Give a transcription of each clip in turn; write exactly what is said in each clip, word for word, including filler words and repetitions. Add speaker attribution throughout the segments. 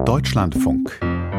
Speaker 1: Deutschlandfunk.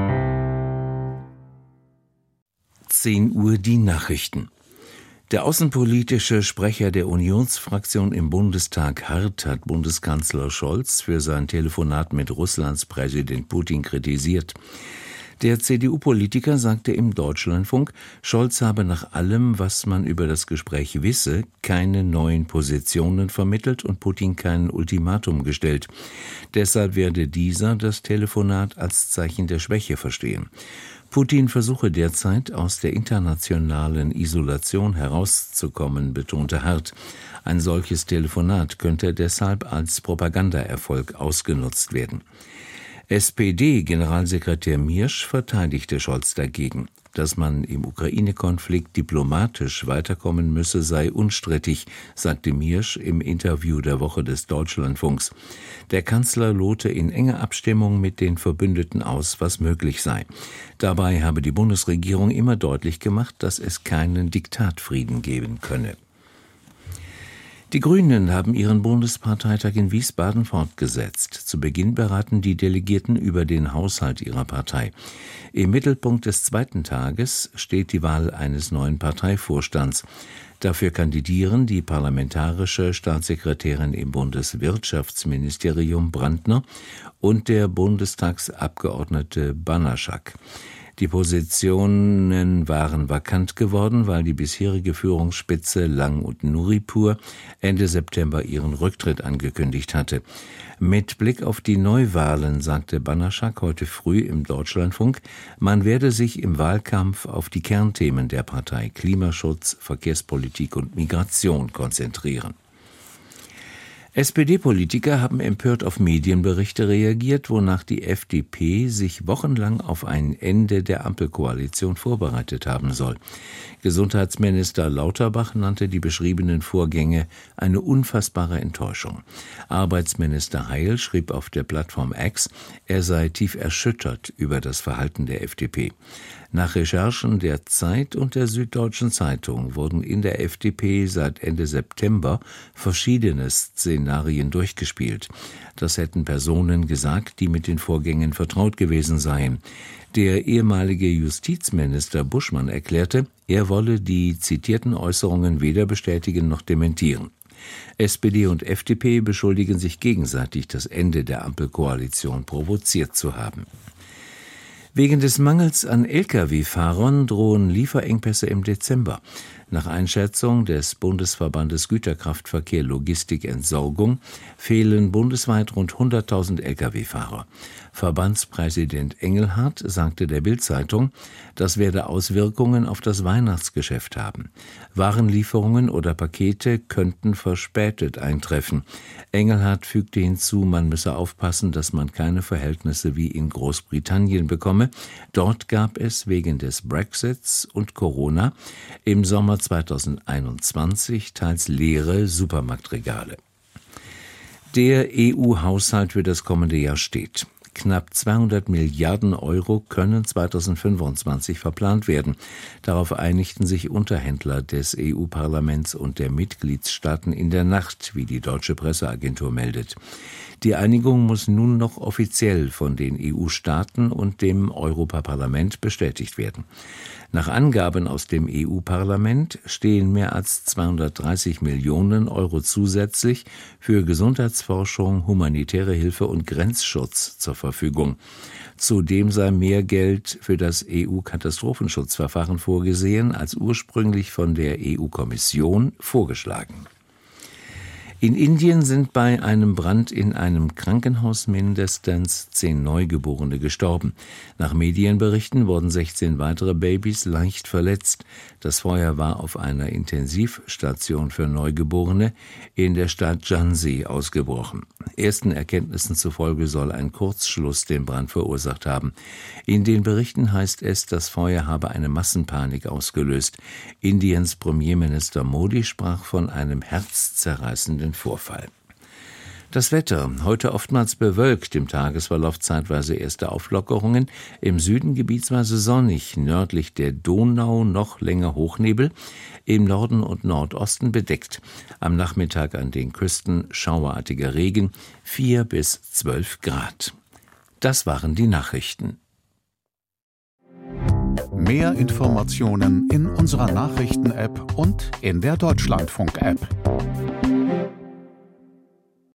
Speaker 2: zehn Uhr die Nachrichten. Der außenpolitische Sprecher der Unionsfraktion im Bundestag Hart hat Bundeskanzler Scholz für sein Telefonat mit Russlands Präsident Putin kritisiert. Der C D U-Politiker sagte im Deutschlandfunk, Scholz habe nach allem, was man über das Gespräch wisse, keine neuen Positionen vermittelt und Putin kein Ultimatum gestellt. Deshalb werde dieser das Telefonat als Zeichen der Schwäche verstehen. Putin versuche derzeit, aus der internationalen Isolation herauszukommen, betonte Hart. Ein solches Telefonat könnte deshalb als Propagandaerfolg ausgenutzt werden. S P D-Generalsekretär Miersch verteidigte Scholz dagegen. Dass man im Ukraine-Konflikt diplomatisch weiterkommen müsse, sei unstrittig, sagte Miersch im Interview der Woche des Deutschlandfunks. Der Kanzler lote in enger Abstimmung mit den Verbündeten aus, was möglich sei. Dabei habe die Bundesregierung immer deutlich gemacht, dass es keinen Diktatfrieden geben könne. Die Grünen haben ihren Bundesparteitag in Wiesbaden fortgesetzt. Zu Beginn beraten die Delegierten über den Haushalt ihrer Partei. Im Mittelpunkt des zweiten Tages steht die Wahl eines neuen Parteivorstands. Dafür kandidieren die parlamentarische Staatssekretärin im Bundeswirtschaftsministerium Brandner und der Bundestagsabgeordnete Banaschak. Die Positionen waren vakant geworden, weil die bisherige Führungsspitze Lang und Nuripur Ende September ihren Rücktritt angekündigt hatte. Mit Blick auf die Neuwahlen sagte Banaschak heute früh im Deutschlandfunk, man werde sich im Wahlkampf auf die Kernthemen der Partei Klimaschutz, Verkehrspolitik und Migration konzentrieren. S P D-Politiker haben empört auf Medienberichte reagiert, wonach die F D P sich wochenlang auf ein Ende der Ampelkoalition vorbereitet haben soll. Gesundheitsminister Lauterbach nannte die beschriebenen Vorgänge eine unfassbare Enttäuschung. Arbeitsminister Heil schrieb auf der Plattform X, er sei tief erschüttert über das Verhalten der F D P. Nach Recherchen der Zeit und der Süddeutschen Zeitung wurden in der F D P seit Ende September verschiedene Szenarien durchgespielt. Das hätten Personen gesagt, die mit den Vorgängen vertraut gewesen seien. Der ehemalige Justizminister Buschmann erklärte, er wolle die zitierten Äußerungen weder bestätigen noch dementieren. S P D und F D P beschuldigen sich gegenseitig, das Ende der Ampelkoalition provoziert zu haben. Wegen des Mangels an L K W-Fahrern drohen Lieferengpässe im Dezember. Nach Einschätzung des Bundesverbandes Güterkraftverkehr Logistik Entsorgung fehlen bundesweit rund hunderttausend L K W-Fahrer. Verbandspräsident Engelhardt sagte der Bild-Zeitung, das werde Auswirkungen auf das Weihnachtsgeschäft haben. Warenlieferungen oder Pakete könnten verspätet eintreffen. Engelhardt fügte hinzu, man müsse aufpassen, dass man keine Verhältnisse wie in Großbritannien bekomme. Dort gab es wegen des Brexits und Corona im Sommer zweitausendeinundzwanzig teils leere Supermarktregale. Der E U-Haushalt für das kommende Jahr steht. Knapp zweihundert Milliarden Euro können zweitausendfünfundzwanzig verplant werden. Darauf einigten sich Unterhändler des E U-Parlaments und der Mitgliedstaaten in der Nacht, wie die deutsche Presseagentur meldet. Die Einigung muss nun noch offiziell von den E U-Staaten und dem Europaparlament bestätigt werden. Nach Angaben aus dem E U-Parlament stehen mehr als zweihundertdreißig Millionen Euro zusätzlich für Gesundheitsforschung, humanitäre Hilfe und Grenzschutz zur Verfügung. Zudem sei mehr Geld für das E U-Katastrophenschutzverfahren vorgesehen, als ursprünglich von der E U-Kommission vorgeschlagen. In Indien sind bei einem Brand in einem Krankenhaus mindestens zehn Neugeborene gestorben. Nach Medienberichten wurden sechzehn weitere Babys leicht verletzt. Das Feuer war auf einer Intensivstation für Neugeborene in der Stadt Jhansi ausgebrochen. Ersten Erkenntnissen zufolge soll ein Kurzschluss den Brand verursacht haben. In den Berichten heißt es, das Feuer habe eine Massenpanik ausgelöst. Indiens Premierminister Modi sprach von einem herzzerreißenden Vorfall. Das Wetter. Heute oftmals bewölkt, im Tagesverlauf zeitweise erste Auflockerungen, im Süden gebietsweise sonnig, nördlich der Donau noch länger Hochnebel, im Norden und Nordosten bedeckt. Am Nachmittag an den Küsten schauerartiger Regen, vier bis zwölf Grad. Das waren die Nachrichten.
Speaker 1: Mehr Informationen in unserer Nachrichten-App und in der Deutschlandfunk-App.